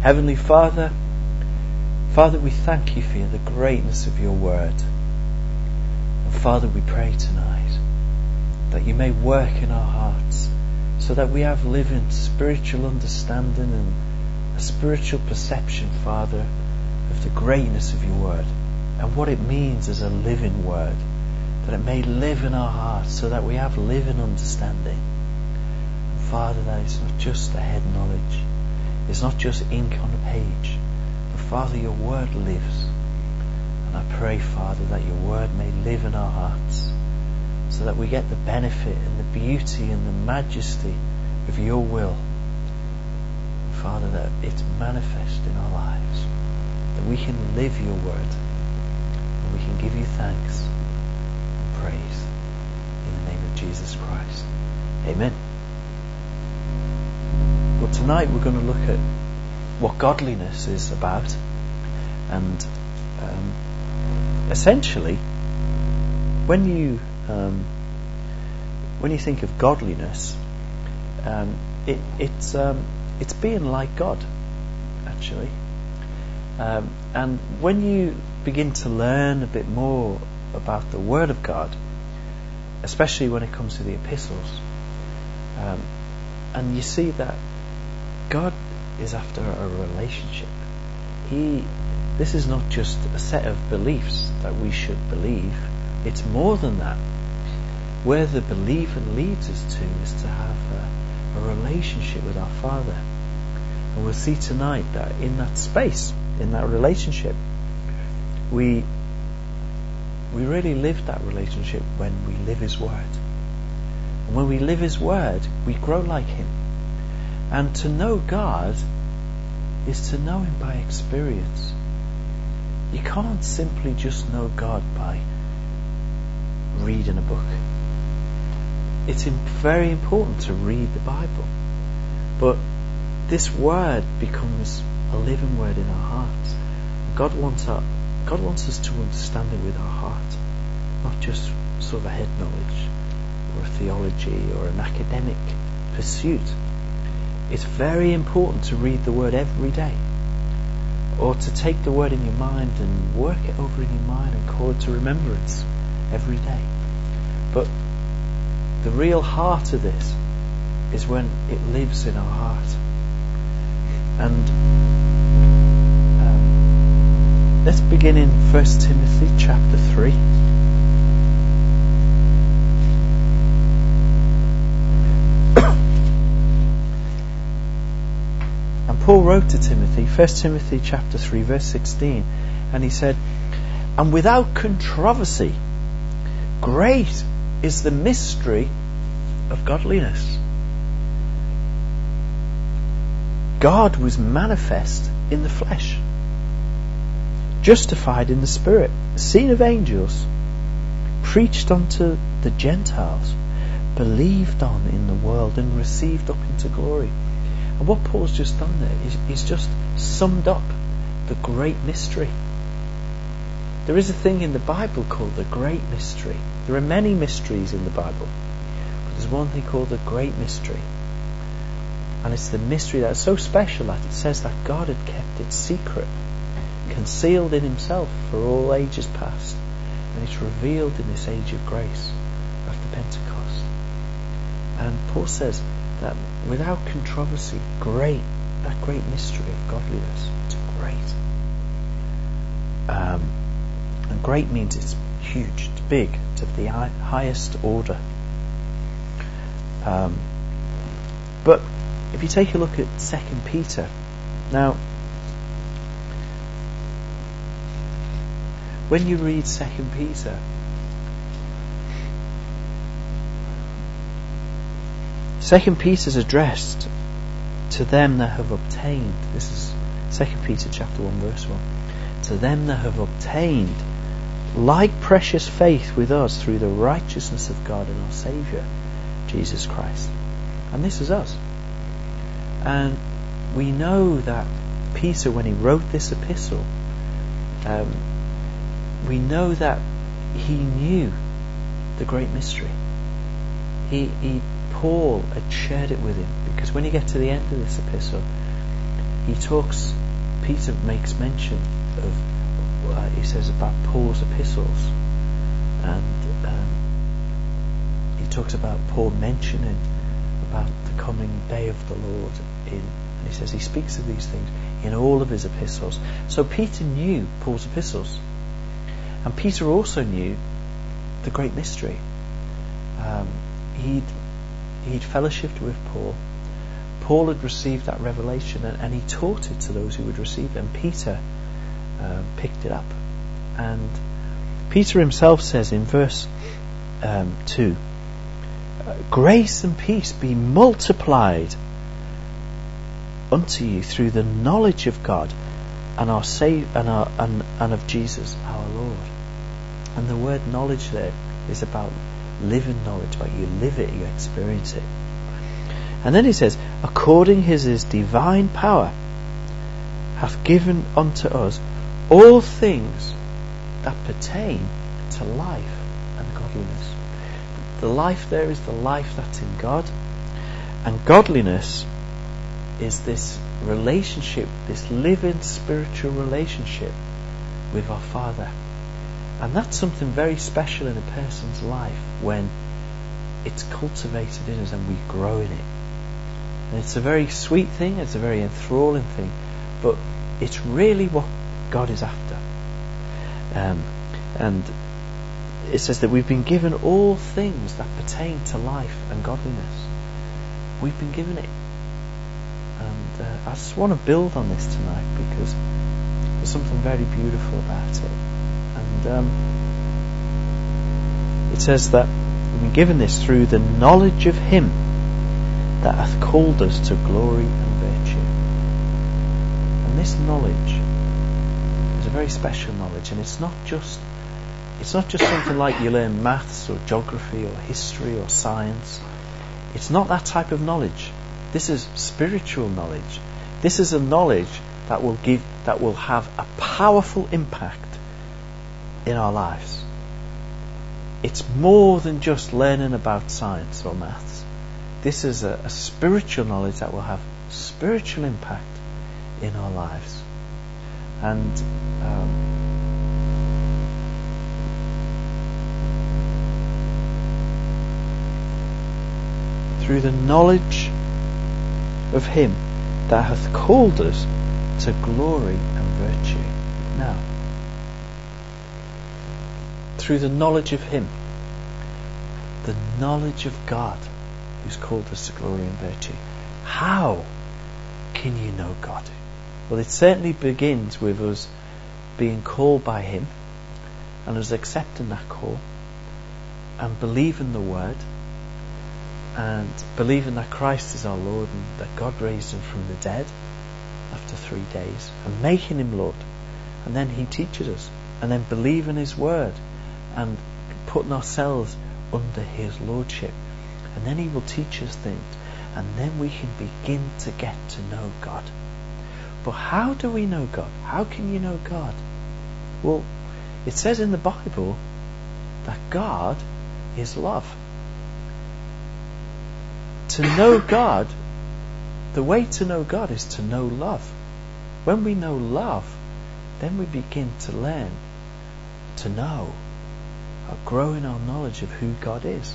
Heavenly Father, we thank you for the greatness of your word. And Father, we pray tonight that you may work in our hearts so that we have living spiritual understanding and a spiritual perception, Father, of the greatness of your word and what it means as a living word, that it may live in our hearts so that we have living understanding. And Father, that it's not just a head knowledge, it's not just ink on a page, but Father, your word lives. And I pray, Father, that your word may live in our hearts so that we get the benefit and the beauty and the majesty of your will. Father, that it's manifest in our lives, that we can live your word and we can give you thanks and praise in the name of Jesus Christ. Amen. Well, tonight we're going to look at what godliness is about, and essentially when you think of godliness, it's being like God, actually. And when you begin to learn a bit more about the Word of God, especially when it comes to the epistles, and you see that God is after a relationship. This is not just a set of beliefs that we should believe. It's more than that. Where the believer leads us to is to have a relationship with our Father. And we'll see tonight that in that space, in that relationship, we really live that relationship when we live His Word. And when we live His Word, we grow like Him. And to know God is to know Him by experience. You can't simply just know God by reading a book. It's very important to read the Bible, but this word becomes a living word in our hearts. God wants us to understand it with our heart, not just sort of a head knowledge or a theology or an academic pursuit. It's very important to read the word every day, or to take the word in your mind and work it over in your mind and call it to remembrance every day. But the real heart of this is when it lives in our heart. And let's begin in 1 Timothy chapter 3. And Paul wrote to Timothy, 1 Timothy chapter 3 verse 16, and he said, "And without controversy, great is the mystery of godliness. God was manifest in the flesh, justified in the Spirit, seen of angels, preached unto the Gentiles, believed on in the world, and received up into glory." And what Paul's just done there is he's just summed up the great mystery. There is a thing in the Bible called the great mystery. There are many mysteries in the Bible, but there's one thing called the great mystery. And it's the mystery that's so special that it says that God had kept it secret, concealed in Himself for all ages past, and it's revealed in this age of grace after Pentecost. And Paul says that without controversy, that great mystery of godliness, it's great. And great means it's huge, it's big, it's of the highest order. But if you take a look at 2 Peter, now when you read 2 Peter, Second Peter's addressed to them that have obtained, this is 2 Peter chapter 1 verse 1, to them that have obtained like precious faith with us through the righteousness of God and our Saviour, Jesus Christ. And this is us. And we know that Peter, when he wrote this epistle, we know that he knew the great mystery. Paul had shared it with him, because when you get to the end of this epistle, Peter makes mention of, he says about Paul's epistles, and he talks about Paul mentioning about the coming day of the Lord and he says he speaks of these things in all of his epistles. So Peter knew Paul's epistles, and Peter also knew the great mystery. He'd fellowshiped with Paul. Paul had received that revelation, and he taught it to those who would receive it, and Peter picked it up. And Peter himself says in verse 2, grace and peace be multiplied unto you through the knowledge of God and and of Jesus our Lord. And the word knowledge there is about living knowledge, like you live it, you experience it. And then he says, according his divine power hath given unto us all things that pertain to life and godliness. The life there is the life that's in God, and godliness is this relationship, this living spiritual relationship with our Father. And that's something very special in a person's life when it's cultivated in us and we grow in it. And it's a very sweet thing, it's a very enthralling thing, but it's really what God is after. And it says that we've been given all things that pertain to life and godliness. We've been given it. And I just want to build on this tonight because there's something very beautiful about it. And it says that we've been given this through the knowledge of Him that hath called us to glory and virtue. And this knowledge is a very special knowledge, and it's not just something like you learn maths or geography or history or science. It's not that type of knowledge. This is spiritual knowledge. This is a knowledge that will have a powerful impact in our lives. It's more than just learning about science or maths. This is a spiritual knowledge that will have spiritual impact in our lives. And through the knowledge of Him that hath called us to glory and virtue. Now, through the knowledge of Him, the knowledge of God who's called us to glory and virtue. How can you know God? Well, it certainly begins with us being called by Him and us accepting that call and believing the Word and believing that Christ is our Lord and that God raised Him from the dead after 3 days and making Him Lord. And then He teaches us, and then believing His Word and putting ourselves under His Lordship. And then He will teach us things, and then we can begin to get to know God. But how do we know God? How can you know God? Well, it says in the Bible that God is love. To know God, the way to know God is to know love. When we know love, then we begin to learn to know, grow in our knowledge of who God is.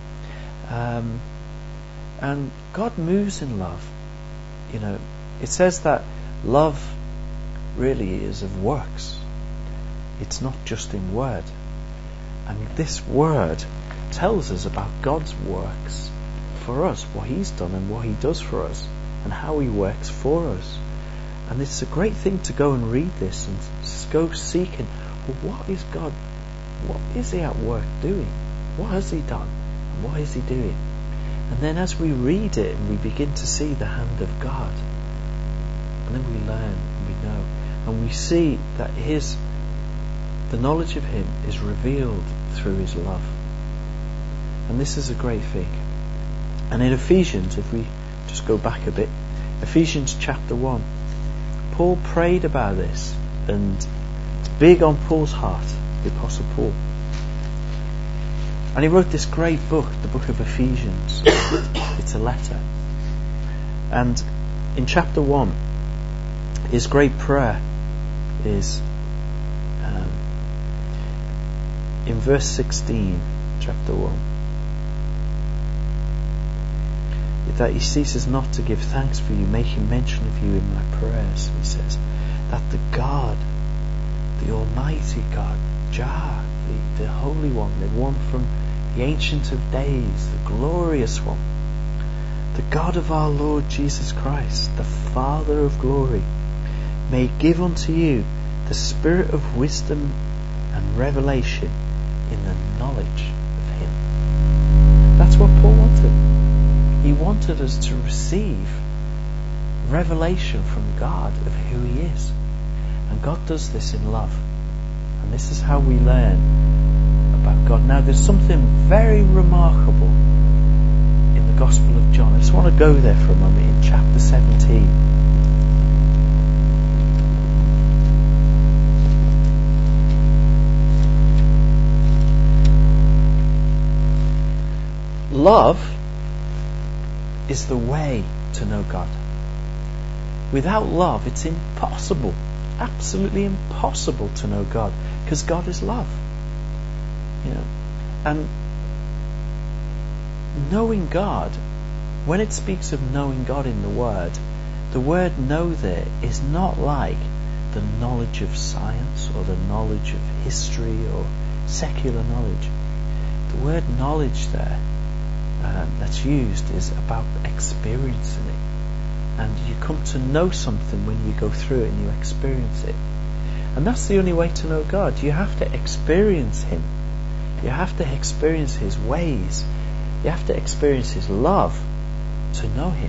And God moves in love. You know, it says that love really is of works. It's not just in word. And this word tells us about God's works for us, what He's done and what He does for us, and how He works for us. And it's a great thing to go and read this and go seeking, well, what is God? What is He at work doing? What has He done? And what is He doing? And then as we read it, we begin to see the hand of God. And then we learn, and we know, and we see that the knowledge of Him is revealed through His love. And this is a great thing. And in Ephesians, if we just go back a bit, Ephesians chapter 1, Paul prayed about this, and it's big on Paul's heart, the Apostle Paul. And he wrote this great book, the book of Ephesians. It's a letter. And in chapter 1, His great prayer is in verse 16, chapter 1, that He ceases not to give thanks for you, making mention of you in my prayers. He says that the God, the Almighty God, Jah, the Holy One, the one from the Ancient of Days, the glorious one, the God of our Lord Jesus Christ, the Father of glory, may give unto you the spirit of wisdom and revelation in the knowledge of Him. That's what Paul wanted. He wanted us to receive revelation from God of who He is. And God does this in love. And this is how we learn about God. Now there's something very remarkable in the Gospel of John. I just want to go there for a moment in chapter 17. Love is the way to know God. Without love, it's impossible, absolutely impossible to know God, because God is love. And knowing God, when it speaks of knowing God in the word know there is not like the knowledge of science or the knowledge of history or secular knowledge. The word knowledge there that's used is about experiencing it. And you come to know something when you go through it and you experience it. And that's the only way to know God. You have to experience Him. You have to experience His ways. You have to experience His love to know Him.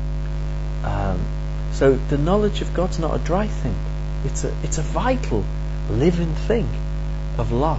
So the knowledge of God's not a dry thing. It's a vital, living thing of love.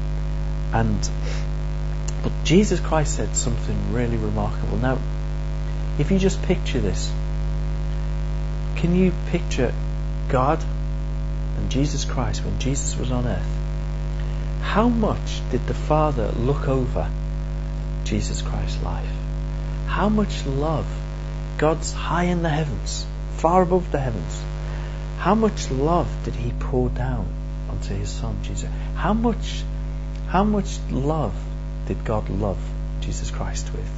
But Jesus Christ said something really remarkable. Now, if you just picture this, can you picture God and Jesus Christ when Jesus was on earth? How much did the Father look over Jesus Christ's life? How much love? God's high in the heavens, far above the heavens. How much love did He pour down onto His Son Jesus? How much love did God love Jesus Christ with?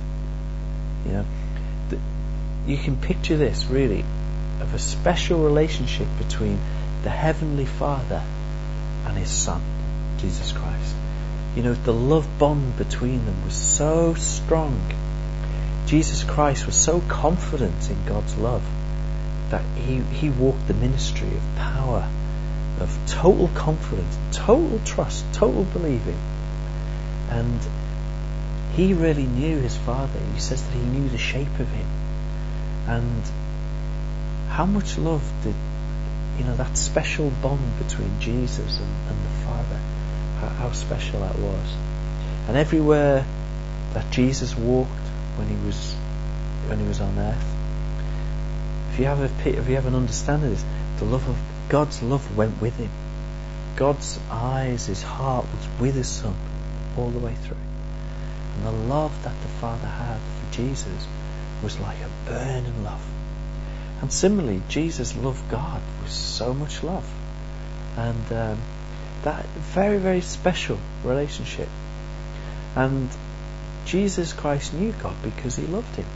You can picture this really of a special relationship between the Heavenly Father and His Son Jesus Christ. The love bond between them was so strong. Jesus Christ was so confident in God's love that he walked the ministry of power, of total confidence, total trust, total believing. And He really knew His Father. He says that He knew the shape of Him. And how much love did, that special bond between Jesus and the Father, how special that was. And everywhere that Jesus walked when he was on earth, if you have an understanding of this, the love of God's love went with Him. God's eyes, His heart was with His Son all the way through. And the love that the Father had for Jesus was like a burning love. And similarly, Jesus loved God with so much love. And that very, very special relationship. And Jesus Christ knew God because He loved Him.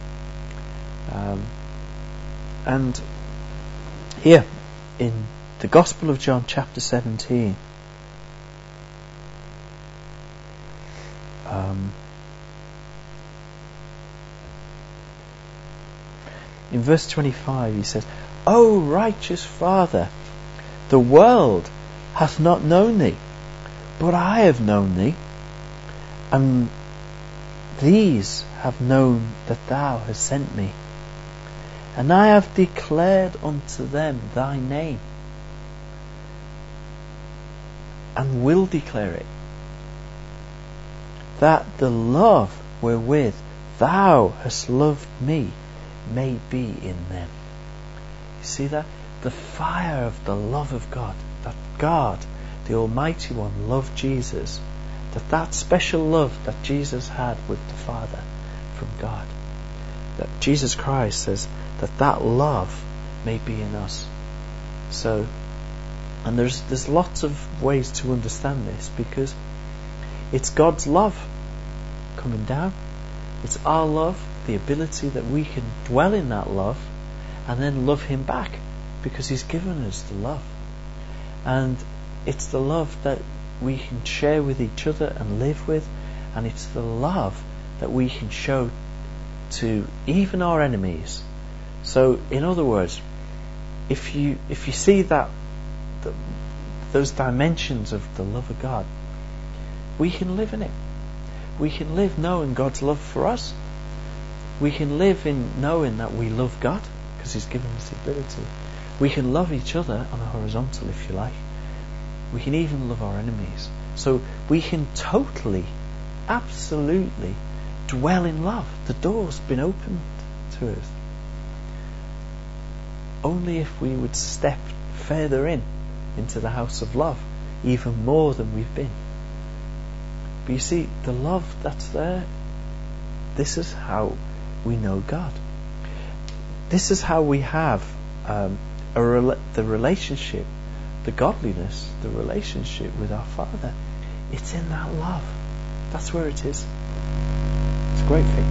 And here in the Gospel of John chapter 17, in verse 25 He says, O righteous Father, the world hath not known Thee, but I have known Thee, and these have known that Thou hast sent Me, and I have declared unto them Thy name, and will declare it, that the love wherewith Thou hast loved Me may be in them. You see that? The fire of the love of God, that God, the Almighty One, loved Jesus, that special love that Jesus had with the Father from God, that Jesus Christ says that love may be in us. So, and there's lots of ways to understand this, because it's God's love coming down. It's our love, the ability that we can dwell in that love and then love Him back, because He's given us the love. And it's the love that we can share with each other and live with, and it's the love that we can show to even our enemies. So, in other words, if you see those dimensions of the love of God, we can live in it. We can live knowing God's love for us. We can live in knowing that we love God because He's given us the ability. We can love each other on a horizontal, if you like. We can even love our enemies. So we can totally, absolutely dwell in love. The door's been opened to us. Only if we would step further into the house of love, even more than we've been. But you see, the love that's there, this is how we know God. This is how we have the relationship, the godliness, the relationship with our Father. It's in that love. That's where it is. It's a great thing.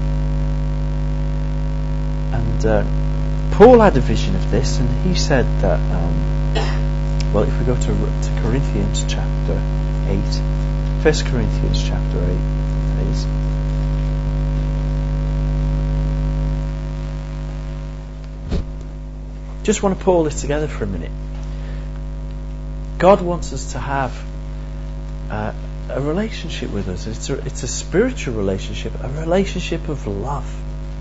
And Paul had a vision of this, and he said that, well, if we go to Corinthians chapter 8, 1 Corinthians chapter 8, that is. Just want to pull this together for a minute. God wants us to have a relationship with us. It's a spiritual relationship, a relationship of love.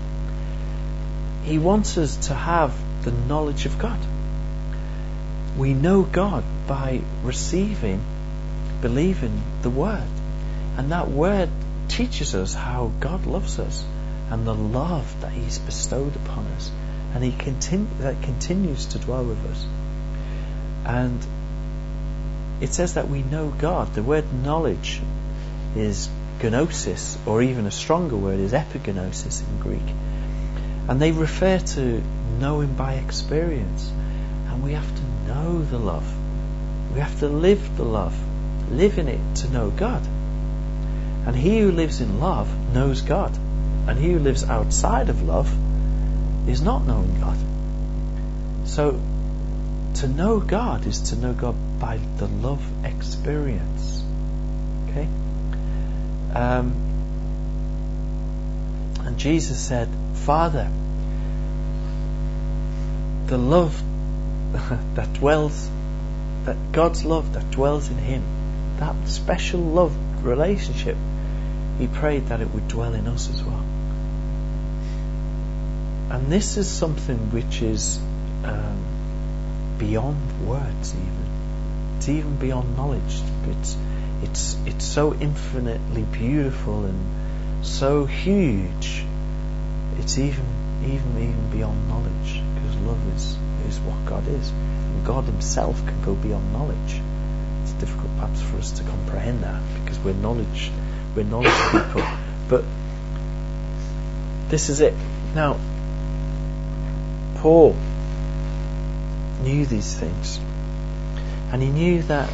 He wants us to have the knowledge of God. We know God by receiving, believing the Word. And that Word teaches us how God loves us and the love that He's bestowed upon us. And that continues to dwell with us. And it says that we know God. The word knowledge is gnosis, or even a stronger word is epignosis in Greek. And they refer to knowing by experience. And we have to know the love. We have to live the love. Live in it to know God. And he who lives in love knows God. And he who lives outside of love is not knowing God. So, to know God is to know God by the love experience. Okay? And Jesus said, Father, the love that dwells, that God's love that dwells in Him, that special love relationship, He prayed that it would dwell in us as well. And this is something which is beyond words even. It's even beyond knowledge. It's so infinitely beautiful and so huge. It's even beyond knowledge, because love is what God is. And God Himself can go beyond knowledge. It's difficult perhaps for us to comprehend that, because we're knowledge people. But this is it. Now, Paul knew these things, and he knew that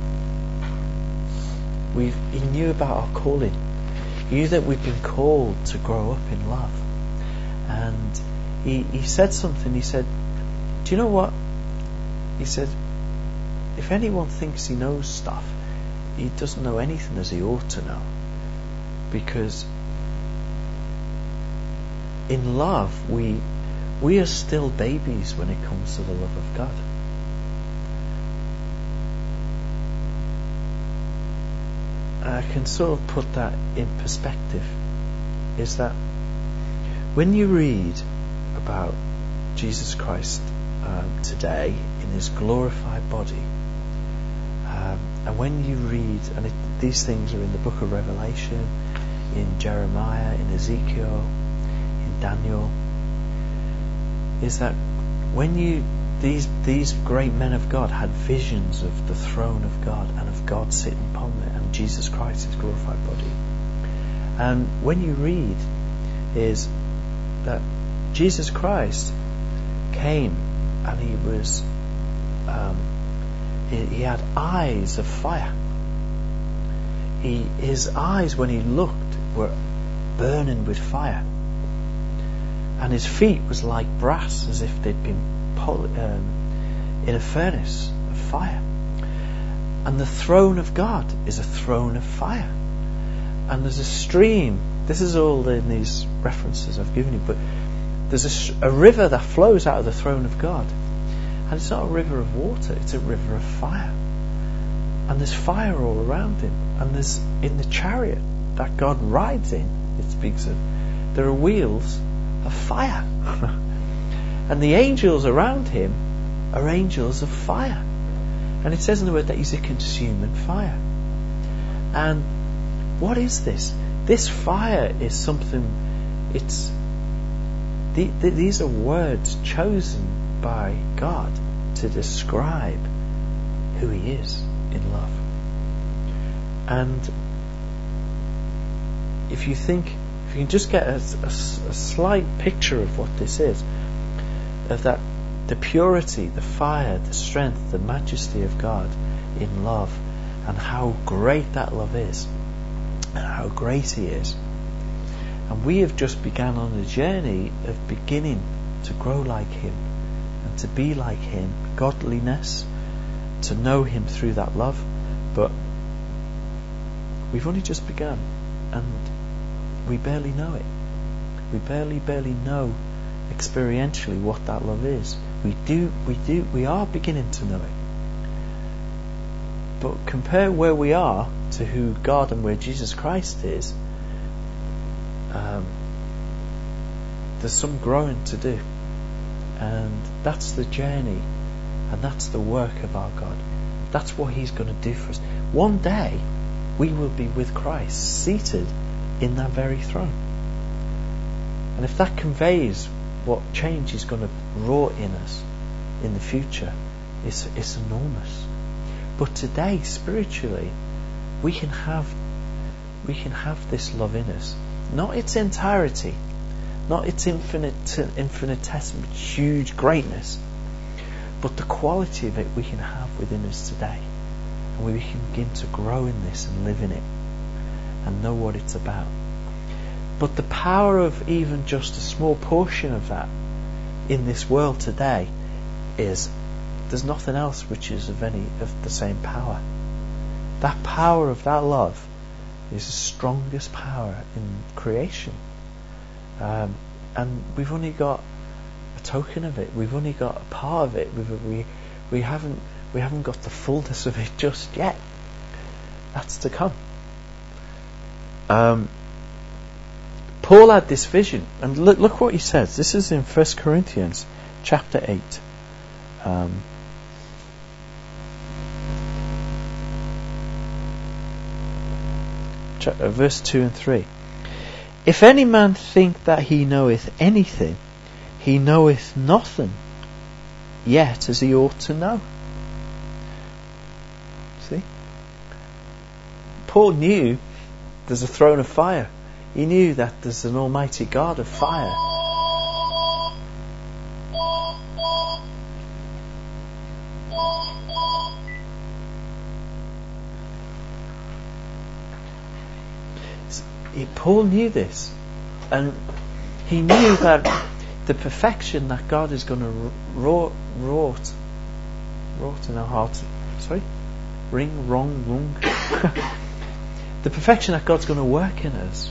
he knew about our calling. He knew that we've been called to grow up in love. And he said something. He said, do you know what? He said, if anyone thinks he knows stuff, he doesn't know anything as he ought to know. Because in love, we are still babies when it comes to the love of God. I can sort of put that in perspective, is that when you read about Jesus Christ today in His glorified body, and when you read, and these things are in the book of Revelation, in Jeremiah, in Ezekiel, in Daniel, is that when these great men of God had visions of the throne of God and of God sitting upon it and Jesus Christ, His glorified body, and when you read is that Jesus Christ came and He was he had eyes of fire. His eyes, when he looked, were burning with fire, and his feet was like brass, as if they'd been in a furnace of fire. And the throne of God is a throne of fire, and there's a stream. This is all in these references I've given you, but there's a river that flows out of the throne of God, and it's not a river of water, it's a river of fire. And there's fire all around him, and there's, in the chariot that God rides in, it speaks of, there are wheels of fire. And the angels around him are angels of fire. And it says in the word that he's a consuming fire. And what is this? This fire is something, these are words chosen by God to describe who he is in love. And if you can just get a slight picture of what this is, of that, the purity, the fire, the strength, the majesty of God in love, and how great that love is, and how great he is. And we have just begun on a journey of beginning to grow like him, and to be like him, godliness, to know him through that love. But we've only just begun, and we barely know it. We barely know experientially what that love is. We are beginning to know it. But compare where we are to who God and where Jesus Christ is, there's some growing to do. And that's the journey, and that's the work of our God. That's what he's going to do for us. One day we will be with Christ, seated in that very throne. And if that conveys what change he's going to wrought in us in the future, it's enormous. But today, spiritually, we can have this love in us, not its entirety, not its infinitesimal, huge greatness, but the quality of it we can have within us today, and we can begin to grow in this and live in it and know what it's about. But the power of even just a small portion of that in this world today is, there's nothing else which is of the same power. That power of that love is the strongest power in creation, and we've only got a token of it. We've only got a part of it. We haven't got the fullness of it just yet. That's to come. Paul had this vision, and look what he says. This is in 1 Corinthians chapter 8. Verse 2 and 3. If any man think that he knoweth anything, he knoweth nothing yet as he ought to know. See? Paul knew there's a throne of fire. He knew that there's an almighty God of fire. Paul knew this, and he knew that the perfection that God is going to wrought in our hearts. Wrong. The perfection that God's going to work in us,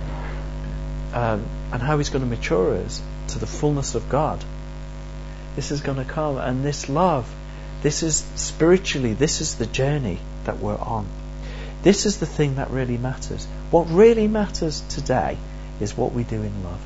and how he's going to mature us to the fullness of God. This is going to come, and this love, this is spiritually, this is the journey that we're on. This is the thing that really matters. What really matters today is what we do in love.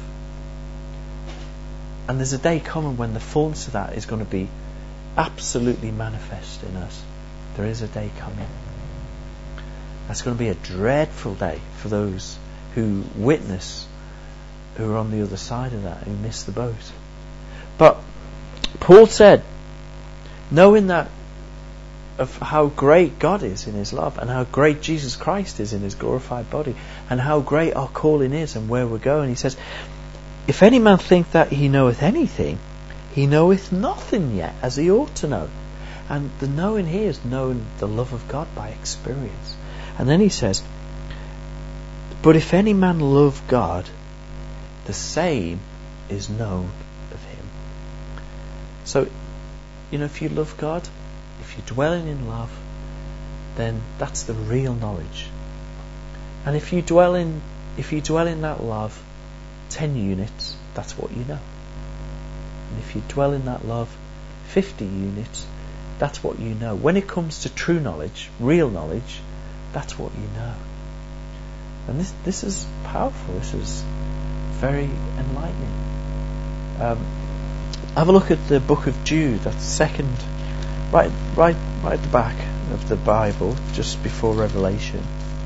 And there's a day coming when the fullness of that is going to be absolutely manifest in us. There is a day coming. That's going to be a dreadful day for those who witness, who are on the other side of that, who miss the boat. But Paul said, knowing that of how great God is in his love, and how great Jesus Christ is in his glorified body, and how great our calling is and where we're going, he says, if any man think that he knoweth anything, he knoweth nothing yet as he ought to know. And the knowing here is knowing the love of God by experience. And then he says, but if any man love God, the same is known of him. So, if you love God, if you're dwelling in love, then that's the real knowledge. And if you dwell in that love 10 units, that's what you know. And if you dwell in that love 50 units, that's what you know. When it comes to true knowledge, real knowledge, that's what you know. And this is powerful. This is very enlightening. Have a look at the book of Jude. That's second, right at the back of the Bible, just before Revelation.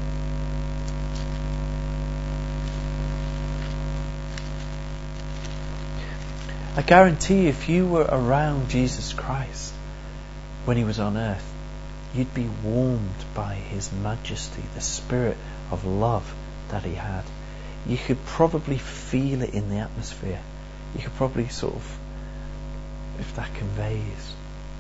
I guarantee if you were around Jesus Christ when he was on earth, you'd be warmed by his majesty, the spirit of love that he had. You could probably feel it in the atmosphere. You could probably sort of, if that conveys,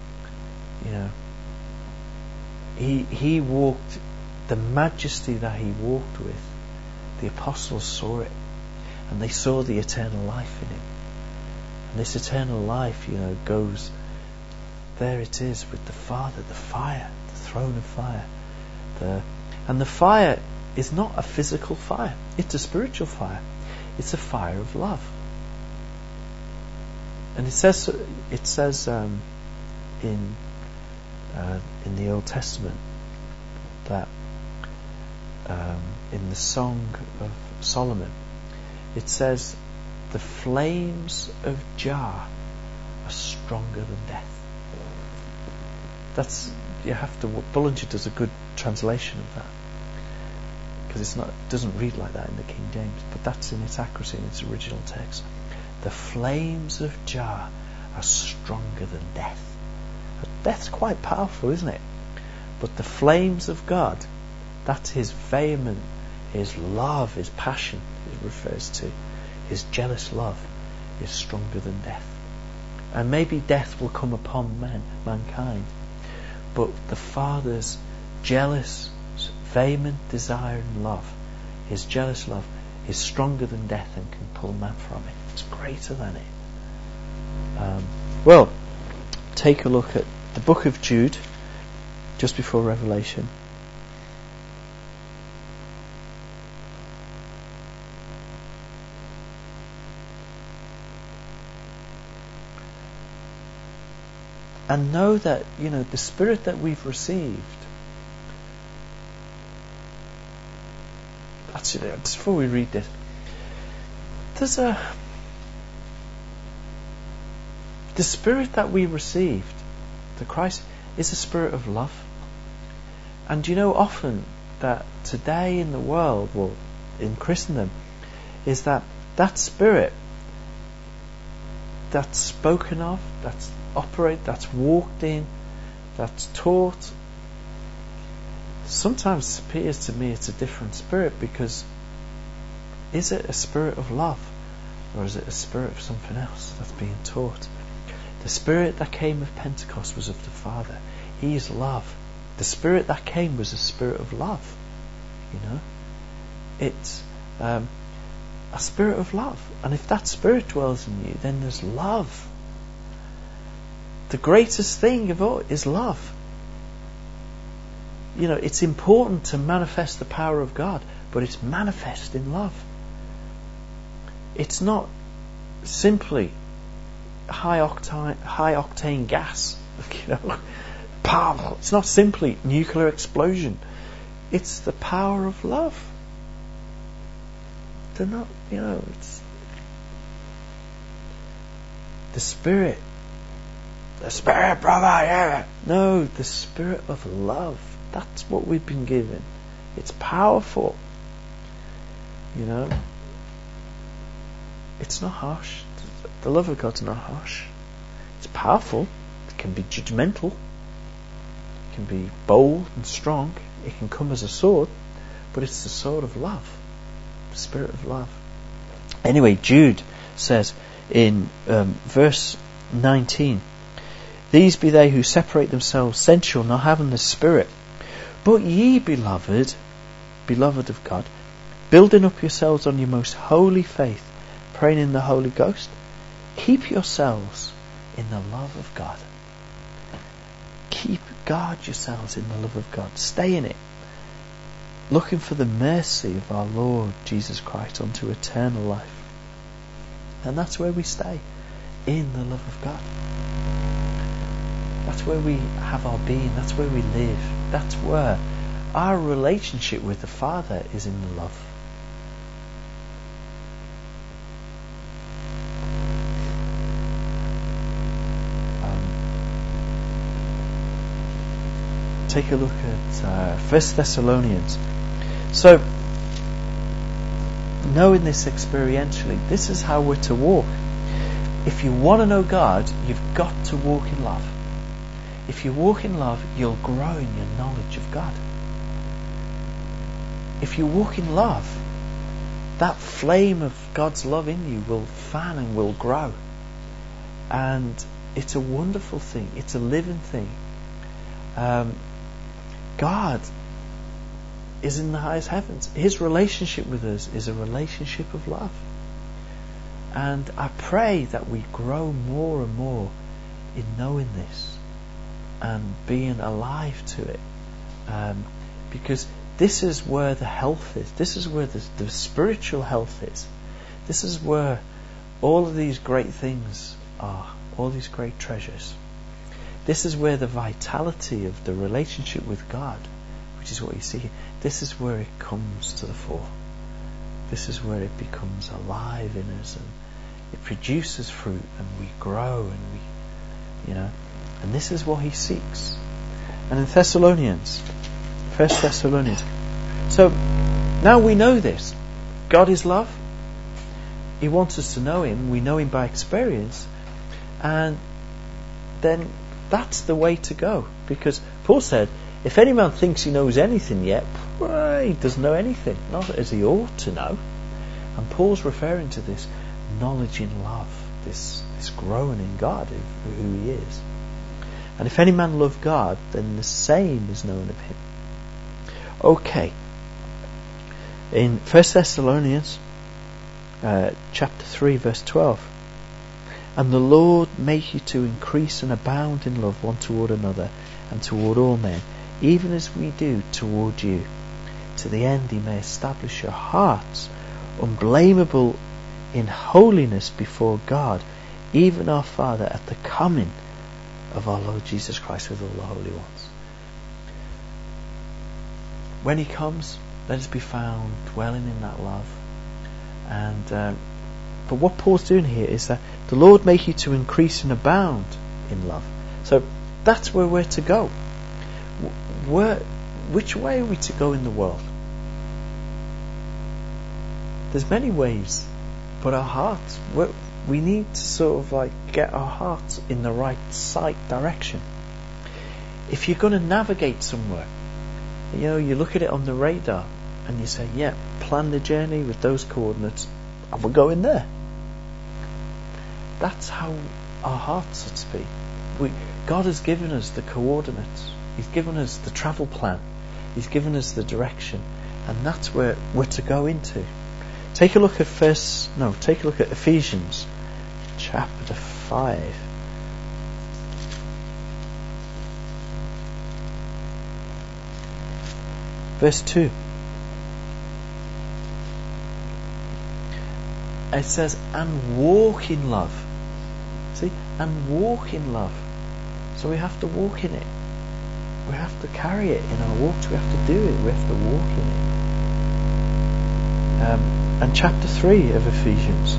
he walked, the majesty that he walked with, the apostles saw it, and they saw the eternal life in him. And this eternal life, goes, there it is with the Father, the fire, the throne of fire. And the fire is not a physical fire, it's a spiritual fire. It's a fire of love. And it says in the Old Testament that in the Song of Solomon, it says, the flames of Jah are stronger than death. Bullinger does a good translation of that, because it doesn't read like that in the King James, but that's in its accuracy in its original text. The flames of Jah are stronger than death. Death's quite powerful, isn't it? But the flames of God, that's his vehement, his love, his passion, it refers to. His jealous love is stronger than death. And maybe death will come upon mankind, but the Father's jealous, vehement desire and love, his jealous love, is stronger than death and can pull man from it. It's greater than it. Take a look at the book of Jude, just before Revelation. And know that, the Spirit that we've received. Actually, just before we read this, the Spirit that we received, the Christ, is a spirit of love. And often that today in the world, in Christendom, is that Spirit that's spoken of, that's that's walked in, that's taught, sometimes it appears to me it's a different spirit, because is it a spirit of love, or is it a spirit of something else that's being taught? The Spirit that came of Pentecost was of the Father. He is love. The Spirit that came was a spirit of love. It's a spirit of love. And if that Spirit dwells in you, then there's love. The greatest thing of all is love. It's important to manifest the power of God, but it's manifest in love. It's not simply high octane gas. It's not simply nuclear explosion. It's the power of love. They're not, it's the Spirit. The Spirit, brother, yeah. No, the Spirit of love. That's what we've been given. It's powerful. It's not harsh. The love of God's not harsh. It's powerful. It can be judgmental. It can be bold and strong. It can come as a sword, but it's the sword of love. The Spirit of love. Anyway, Jude says in verse 19, These be they who separate themselves sensual, not having the Spirit. But ye, beloved of God, building up yourselves on your most holy faith, praying in the Holy Ghost, keep yourselves in the love of God. Guard yourselves in the love of God. Stay in it. Looking for the mercy of our Lord Jesus Christ unto eternal life. And that's where we stay. In the love of God. That's where we have our being. That's where we live. That's where our relationship with the Father is, in the love. Take a look at 1 Thessalonians. So, knowing this experientially, this is how we're to walk. If you want to know God, you've got to walk in love. If you walk in love, you'll grow in your knowledge of God. If you walk in love, that flame of God's love in you will fan and will grow. And it's a wonderful thing. It's a living thing. God is in the highest heavens. His relationship with us is a relationship of love. And I pray that we grow more and more in knowing this and being alive to it. Because this is where the health is. This is where the spiritual health is. This is where all of these great things are. All these great treasures. This is where the vitality of the relationship with God, which is what you see here, this is where it comes to the fore. This is where it becomes alive in us, and it produces fruit, and we grow, and we, and this is what He seeks. And in 1 Thessalonians, so now we know this. God is love. He wants us to know Him. We know Him by experience, and then that's the way to go. Because Paul said, if any man thinks he knows anything yet, well, he doesn't know anything, not as he ought to know. And Paul's referring to this knowledge in love, this growing in God, who He is. And if any man love God, then the same is known of Him. Okay. In 1 Thessalonians chapter 3 verse 12, and the Lord make you to increase and abound in love one toward another and toward all men, even as we do toward you, to the end He may establish your hearts unblameable in holiness before God, even our Father, at the coming of our Lord Jesus Christ with all the holy ones. When He comes, let us be found dwelling in that love. And but what Paul's doing here is that the Lord make you to increase and abound in love. So that's where we're to go. Which way are we to go in the world? There's many ways, but our hearts, we need to sort of get our hearts in the right sight direction. If you're going to navigate somewhere, you look at it on the radar and you say, yeah, plan the journey with those coordinates and we're going there. That's how our hearts should be. God has given us the coordinates. He's given us the travel plan. He's given us the direction, and that's where we're to go into. Take a look at Ephesians chapter 5. Verse 2. It says, and walk in love. See? And walk in love. So we have to walk in it. We have to carry it in our walks. We have to do it. We have to walk in it. And chapter 3 of Ephesians.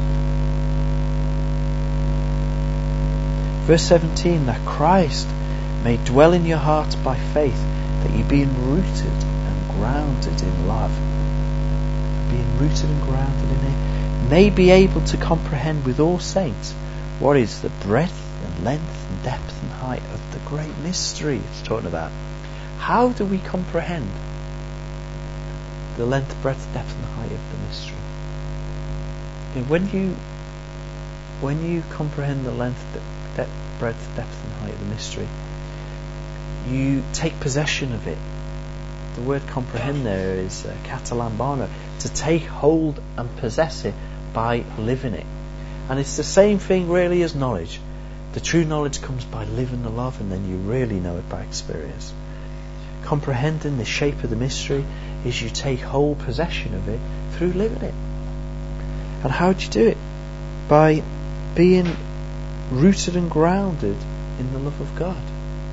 Verse 17, that Christ may dwell in your hearts by faith, that ye being rooted and grounded in love, being rooted and grounded in it, may be able to comprehend with all saints what is the breadth and length and depth and height of the great mystery it's talking about. How do we comprehend the length, breadth, depth and height of the mystery? When you comprehend the length, breadth, depth and height of the mystery. You take possession of it. The word comprehend there is katalambano, to take hold and possess it by living it. And it's the same thing really as knowledge. The true knowledge comes by living the love, and then you really know it by experience. Comprehending the shape of the mystery is you take whole possession of it through living it. And how do you do it? By being rooted and grounded in the love of God.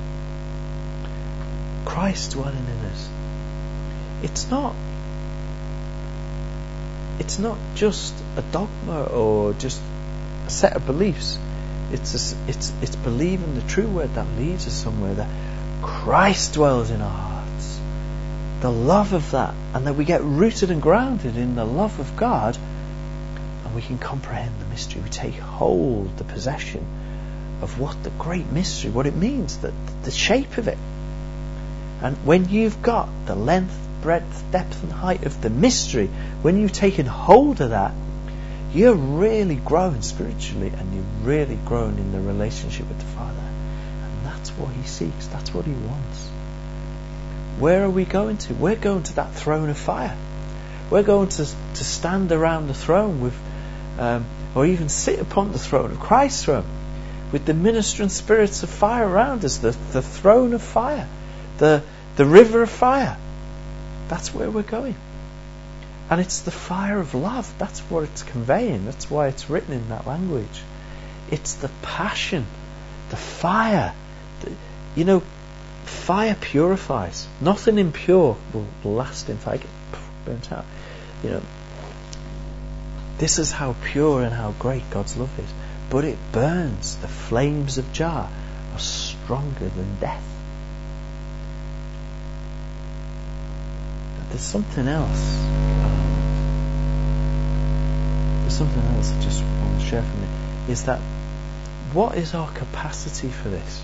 Christ dwelling in us. It's not just a dogma or just a set of beliefs. It's believing the true word that leads us somewhere, that Christ dwells in our hearts. The love of that, and that we get rooted and grounded in the love of God, and we can comprehend the mystery. We take hold, the possession of what the great mystery, what it means, the shape of it. And when you've got the length, breadth, depth and height of the mystery, when you've taken hold of that, you're really growing spiritually, and you're really growing in the relationship with the Father. And that's what He seeks. That's what He wants. Where are we going to? We're going to that throne of fire. We're going to stand around the throne with, or even sit upon the throne of Christ's throne, with the ministering spirits of fire around us, the throne of fire, the river of fire. That's where we're going. And it's the fire of love. That's what it's conveying. That's why it's written in that language. It's the passion, the fire. Fire purifies. Nothing impure will last in fire. Get burnt out. This is how pure and how great God's love is. But it burns. The flames of Jah are stronger than death. There's something else. I just want to share from it. Is that, what is our capacity for this?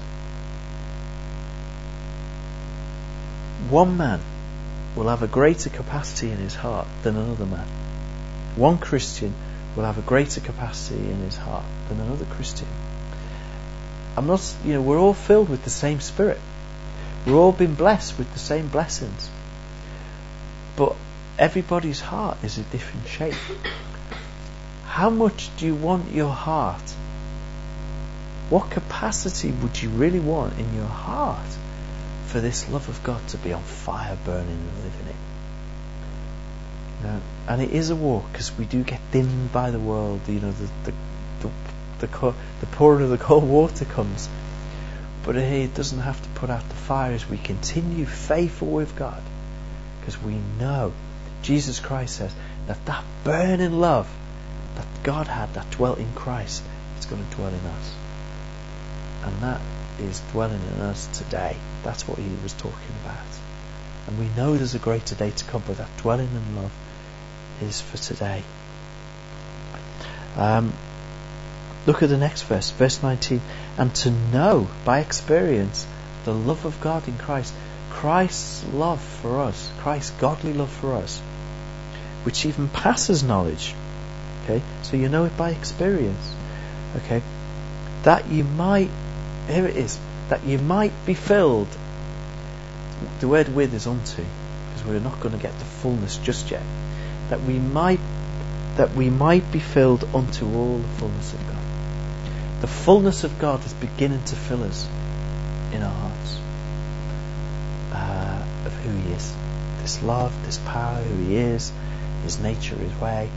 One man will have a greater capacity in his heart than another man. One Christian will have a greater capacity in his heart than another Christian. We're all filled with the same Spirit. We're all been blessed with the same blessings. But everybody's heart is a different shape. How much do you want your heart? What capacity would you really want in your heart for this love of God to be on fire, burning and living it? And it is a walk, because we do get dimmed by the world. The pouring of the cold water comes, but it doesn't have to put out the fire as we continue faithful with God, because we know Jesus Christ says that burning love that God had, that dwelt in Christ, is going to dwell in us. And that is dwelling in us today. That's what He was talking about. And we know there's a greater day to come, but that dwelling in love is for today. Look at the next verse, verse 19. And to know by experience the love of God in Christ. Christ's love for us, Christ's godly love for us, which even passes knowledge. Okay, so you know it by experience. Okay, that you might, here it is, that you might be filled. The word with is unto, because we're not going to get the fullness just yet. That we might be filled unto all the fullness of God. The fullness of God is beginning to fill us in our hearts. Of who He is, this love, this power, who He is, His nature, His way.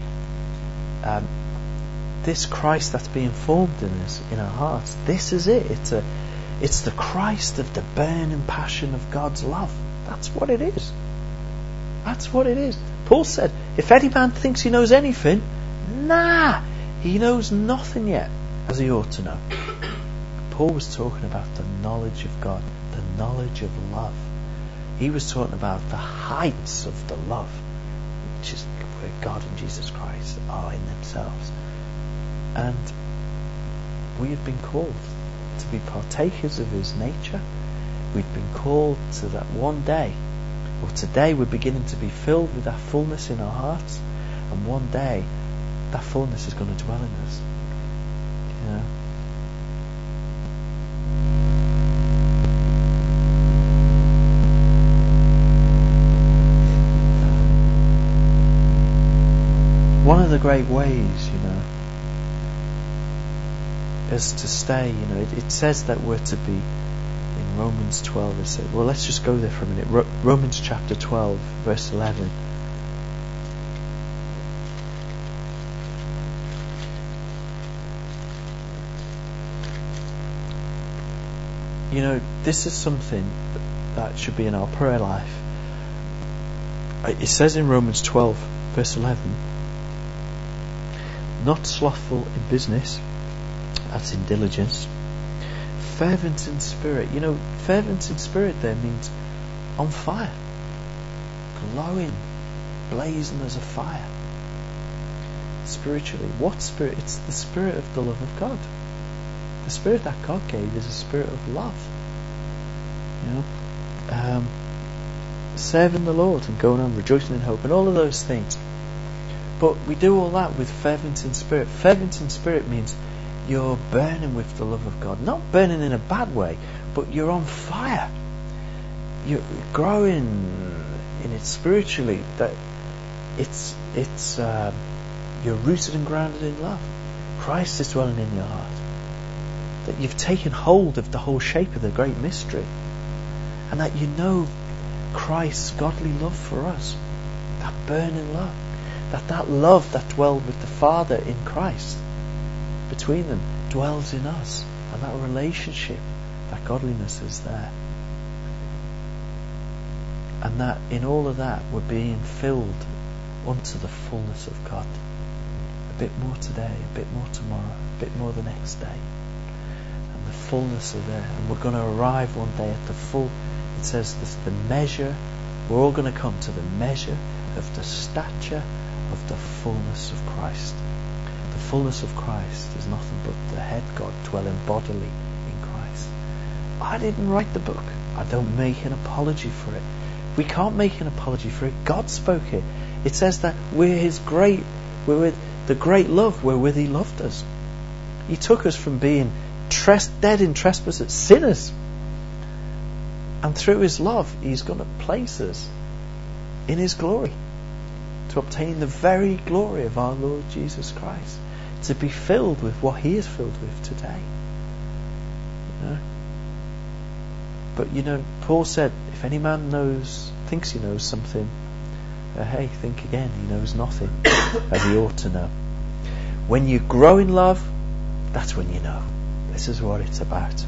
This Christ that's being formed in us, in our hearts, this is it. It's the Christ of the burning passion of God's love. That's what it is. That's what it is. Paul said, if any man thinks he knows anything, he knows nothing yet, as he ought to know. Paul was talking about the knowledge of God, the knowledge of love. He was talking about the heights of the love, which is where God and Jesus Christ are in themselves. And we have been called to be partakers of His nature. We've been called to that one day, or today we're beginning to be filled with that fullness in our hearts, and one day that fullness is going to dwell in us. great ways, as to stay. It says that we're to be in Romans 12. It says, well, let's just go there for a minute. Romans chapter 12, verse 11. This is something that should be in our prayer life. It says in Romans 12, verse 11, not slothful in business, that's in diligence, fervent in spirit. Fervent in spirit there means on fire, glowing, blazing as a fire. Spiritually, what spirit? It's the spirit of the love of God. The spirit that God gave is a spirit of love. Serving the Lord and going on, rejoicing in hope, and all of those things. But we do all that with fervent in spirit. Fervent in spirit means you're burning with the love of God. Not burning in a bad way, but you're on fire. You're growing in it spiritually. That it's you're rooted and grounded in love. Christ is dwelling in your heart. That you've taken hold of the whole shape of the great mystery, and that Christ's godly love for us, that burning love, that love that dwelled with the Father in Christ, between them, dwells in us, and that relationship, that godliness is there, and that in all of that we're being filled unto the fullness of God. A bit more today, a bit more tomorrow, a bit more the next day, and the fullness of there, and we're going to arrive one day at the full. It says this, the measure, we're all going to come to the measure of the stature of the fullness of Christ. The fullness of Christ is nothing but the head God dwelling bodily in Christ. I didn't write the book. I don't make an apology for it. We can't make an apology for it. God spoke it. It says that we're with the great love wherewith He loved us. He took us from being dead in trespasses, sinners. And through His love, He's going to place us in His glory, to obtain the very glory of our Lord Jesus Christ, to be filled with what He is filled with today. But Paul said, if any man thinks he knows something, hey, think again. He knows nothing as he ought to know. When you grow in love, that's when you know. This is what it's about.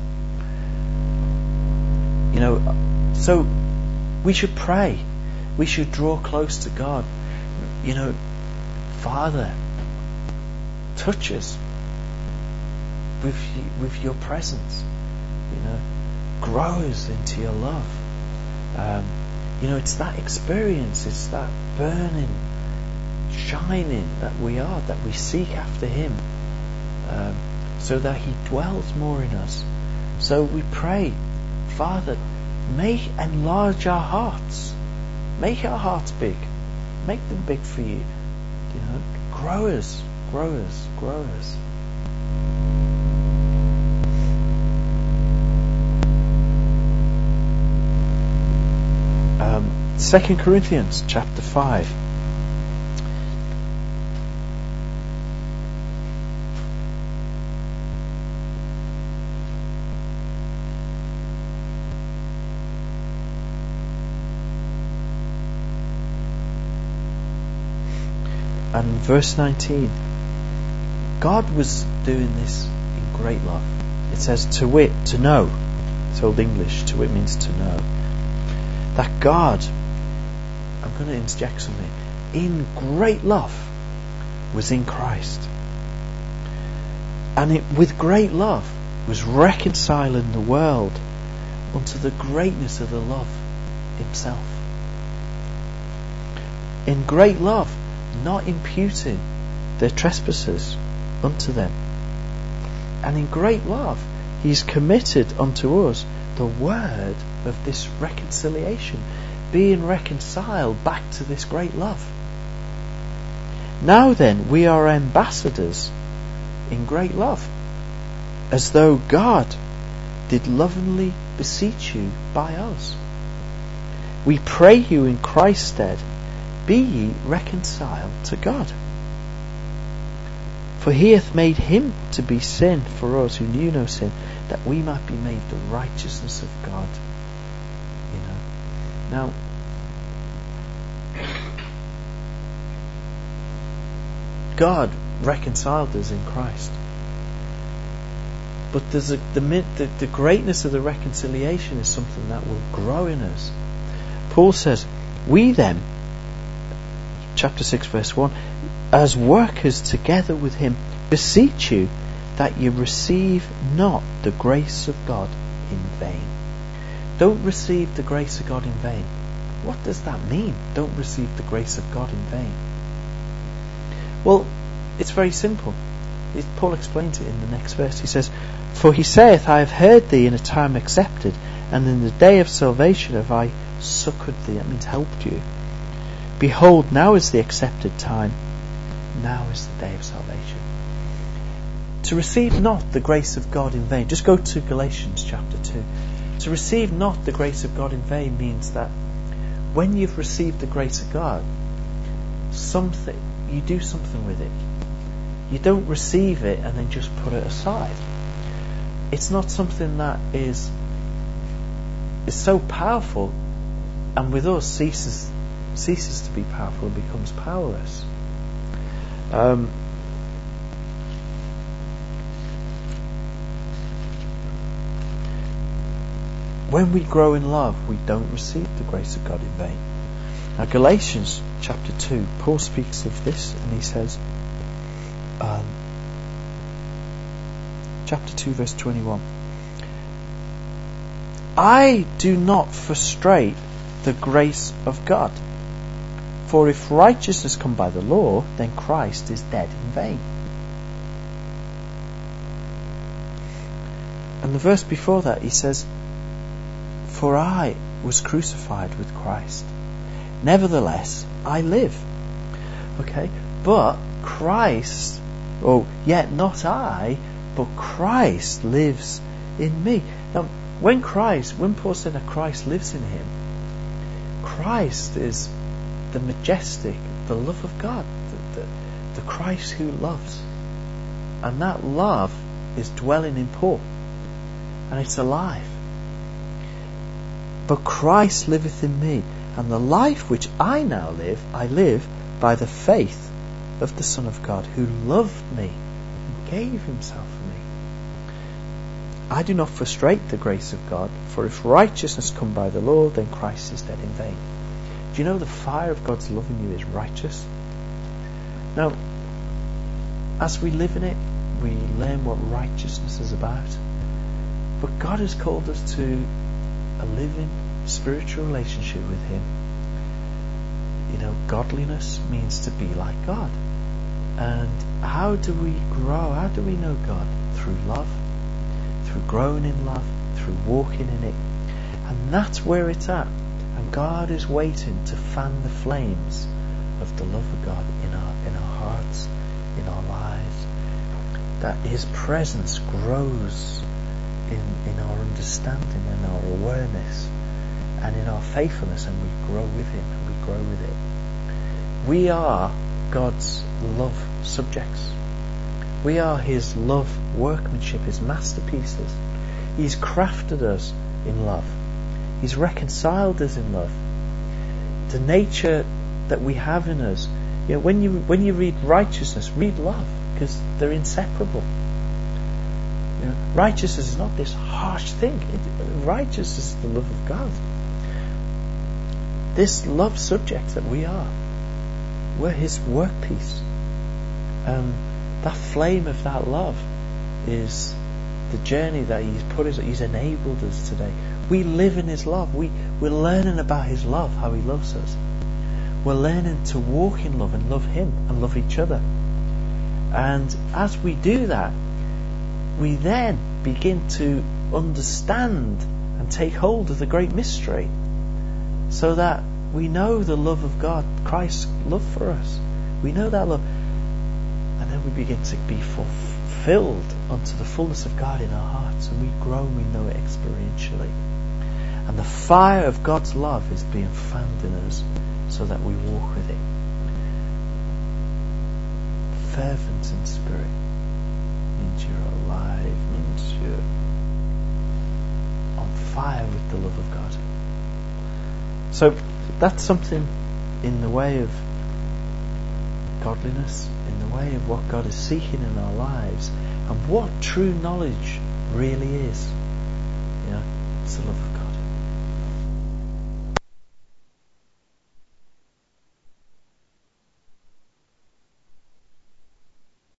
So we should pray. We should draw close to God. Father, touch us with your presence. Grow us into your love. It's that experience, it's that burning, shining that we seek after Him, so that He dwells more in us. So we pray, Father, enlarge our hearts. Make our hearts big. Make them big for you. Grow us, grow us, grow us. Second Corinthians chapter 5. And verse 19, God was doing this in great love. It says, to wit, to know. It's Old English. To wit means to know. That God, I'm going to interject something, in great love was in Christ. And with great love was reconciling the world unto the greatness of the love Himself. In great love, not imputing their trespasses unto them. And in great love, He's committed unto us the word of this reconciliation, being reconciled back to this great love. Now then, we are ambassadors in great love, as though God did lovingly beseech you by us. We pray you in Christ's stead, be ye reconciled to God. For he hath made him to be sin for us who knew no sin, that we might be made the righteousness of God. Now, God reconciled us in Christ. But there's the greatness of the reconciliation is something that will grow in us. Paul says, we then, chapter 6 verse 1, as workers together with him, beseech you that you receive not the grace of God in vain. Don't receive the grace of God in vain. What does that mean? Don't receive the grace of God in vain. Well, it's very simple. Paul explains it in the next verse. He says, for he saith, I have heard thee in a time accepted, and in the day of salvation have I succoured thee. That means helped you. Behold, now is the accepted time. Now is the day of salvation. To receive not the grace of God in vain. Just go to Galatians chapter 2. To receive not the grace of God in vain means that when you've received the grace of God, you do something with it. You don't receive it and then just put it aside. It's not something that is so powerful, and with us ceases to be powerful and becomes powerless. When we grow in love, we don't receive the grace of God in vain. Now, Galatians chapter 2, Paul speaks of this, and he says, chapter 2 verse 21, I do not frustrate the grace of God, for if righteousness come by the law, then Christ is dead in vain. And the verse before that, he says, for I was crucified with Christ, nevertheless I live. Okay, but Christ, yet not I, but Christ lives in me. Now, when Paul said that Christ lives in him, Christ is the majestic, the love of God, the Christ who loves. And that love is dwelling in Paul, and it's alive. But Christ liveth in me, and the life which I now live, I live by the faith of the Son of God, who loved me and gave himself for me. I do not frustrate the grace of God, for if righteousness come by the law, then Christ is dead in vain. Do you know the fire of God's love in you is righteous? Now, as we live in it, we learn what righteousness is about. But God has called us to a living spiritual relationship with him. Godliness means to be like God. And how do we grow? How do we know God? Through love, through growing in love, through walking in it. And that's where it's at. And God is waiting to fan the flames of the love of God in our hearts, in our lives. That his presence grows in our understanding and our awareness and in our faithfulness, and we grow with him and we grow with it. We are God's love subjects. We are his love workmanship, his masterpieces. He's crafted us in love. He's reconciled us in love. The nature that we have in us, when you read righteousness, read love, because they're inseparable. Righteousness is not this harsh thing. Righteousness is the love of God. This love subject that we are, we're his workpiece. That flame of that love is the journey that he's enabled us today. We live in his love. We're learning about his love, how he loves us. We're learning to walk in love and love him and love each other. And as we do that, we then begin to understand and take hold of the great mystery, so that we know the love of God, Christ's love for us. We know that love, and then we begin to be fulfilled unto the fullness of God in our hearts, and we grow and we know it experientially. And the fire of God's love is being fanned in us so that we walk with it. fervent in spirit means you're alive, means you're on fire with the love of God. So that's something in the way of godliness, in the way of what God is seeking in our lives, and what true knowledge really is. It's the love of